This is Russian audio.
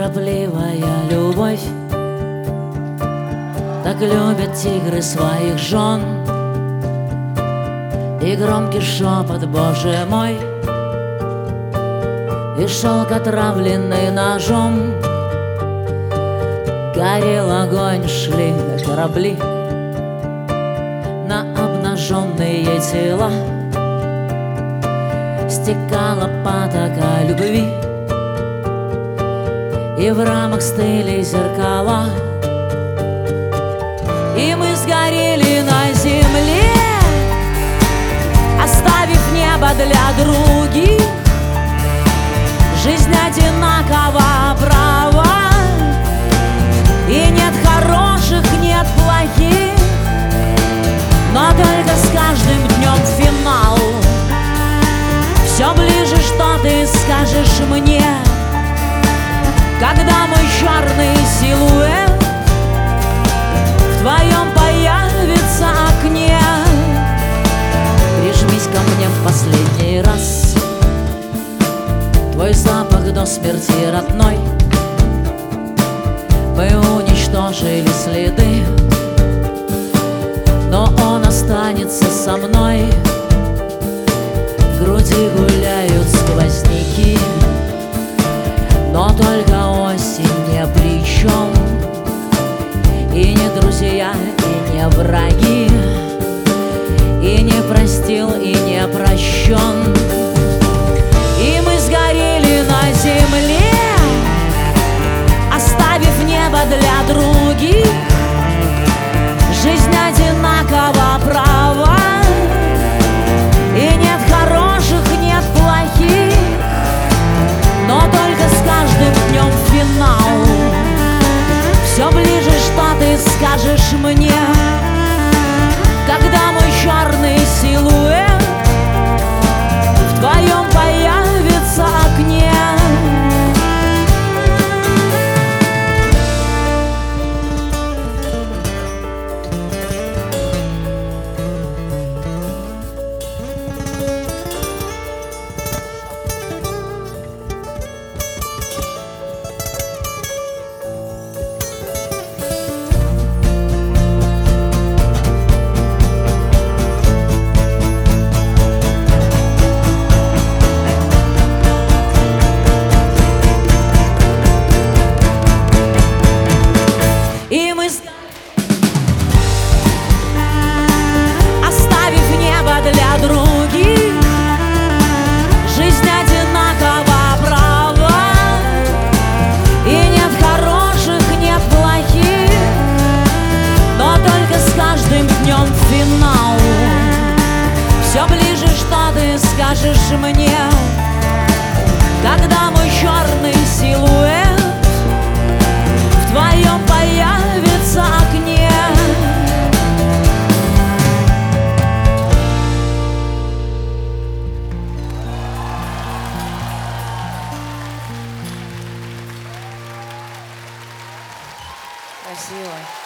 Неторопливая любовь, так любят тигры своих жен. И громкий шепот, Боже мой, и шелк, отравленный ножом. Горел огонь, шли корабли на обнаженные тела. Стекала потока любви, и в рамах стыли зеркала. И мы сгорели на земле, оставив небо для других. Жизнь одинакова права, и нет хороших, нет плохих. Но только с каждым днем финал. Все ближе, что ты скажешь мне, когда мой черный силуэт в твоем появится окне. Прижмись ко мне в последний раз, твой запах до смерти родной. Мы уничтожили следы, но он останется со мной. В груди гуляют сквозняки, но только осень не при чем. И не друзья, и не враги, и не простил, и не прощен. И мы сгорели на земле, оставив небо для других. Жизнь одинакова права, и нет хороших, нет плохих. Но только с каждым днем финал. Все ближе, что ты скажешь мне, когда мой черный силуэт в твоем появится окне. Оставив небо для других. Жизнь одинакова права, и нет хороших, нет плохих. Но только с каждым днем финал. Все ближе, что ты скажешь мне, когда мой черный силуэт в твоем появится окне. Красиво.